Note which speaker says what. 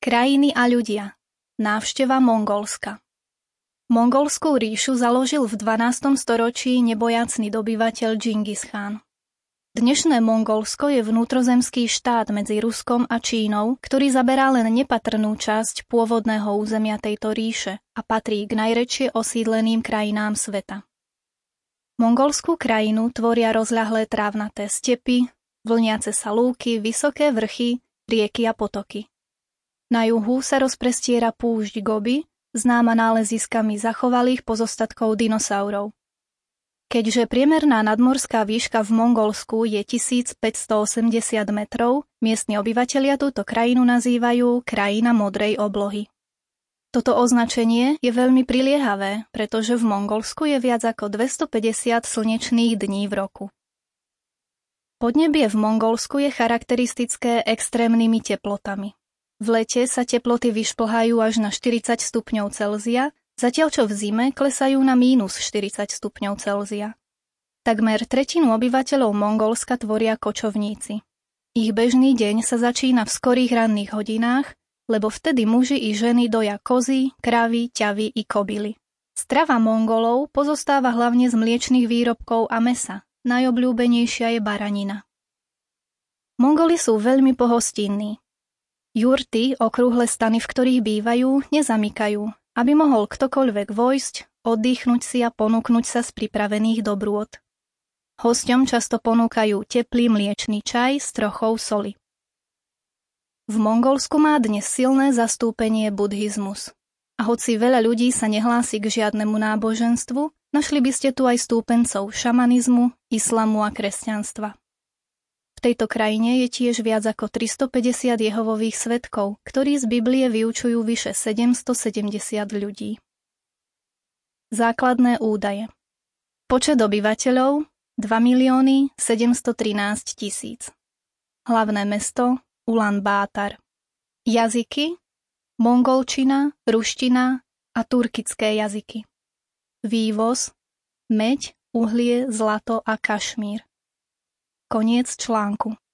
Speaker 1: Krajiny a ľudia. Návšteva Mongolska. Mongolskú ríšu založil v 12. storočí nebojácny dobyvateľ Džingis Chán. Dnešné Mongolsko je vnútrozemský štát medzi Ruskom a Čínou, ktorý zaberá len nepatrnú časť pôvodného územia tejto ríše a patrí k najväčšie osídleným krajinám sveta. Mongolskú krajinu tvoria rozľahlé trávnaté stepy, vlniace sa lúky, vysoké vrchy, rieky a potoky. Na juhu sa rozprestiera púšť Gobi, známa náleziskami zachovalých pozostatkov dinosaurov. Keďže priemerná nadmorská výška v Mongolsku je 1580 metrov, miestni obyvatelia túto krajinu nazývajú krajina modrej oblohy. Toto označenie je veľmi priliehavé, pretože v Mongolsku je viac ako 250 slnečných dní v roku. Podnebie v Mongolsku je charakteristické extrémnymi teplotami. V lete sa teploty vyšplhajú až na 40 stupňov Celzia, zatiaľ čo v zime klesajú na mínus 40 stupňov Celzia. Takmer tretinu obyvateľov Mongolska tvoria kočovníci. Ich bežný deň sa začína v skorých ranných hodinách, lebo vtedy muži i ženy doja kozy, kravy, ťavy i kobily. Strava Mongolov pozostáva hlavne z mliečnych výrobkov a mäsa. Najobľúbenejšia je baranina. Mongoli sú veľmi pohostinní. Jurty, okrúhle stany, v ktorých bývajú, nezamykajú, aby mohol ktokoľvek vojsť, oddychnúť si a ponúknuť sa z pripravených dobrôt. Hosťom často ponúkajú teplý mliečny čaj s trochou soli. V Mongolsku má dnes silné zastúpenie buddhizmus. A hoci veľa ľudí sa nehlási k žiadnemu náboženstvu, našli by ste tu aj stúpencov šamanizmu, islamu a kresťanstva. V tejto krajine je tiež viac ako 350 Jehovových svedkov, ktorí z Biblie vyučujú vyše 770 ľudí. Základné údaje. Počet obyvateľov 2 713 000. Hlavné mesto Ulan Bátar. Jazyky mongolčina, ruština a turkické jazyky. Vývoz meď, uhlie, zlato a kašmír. Koniec článku.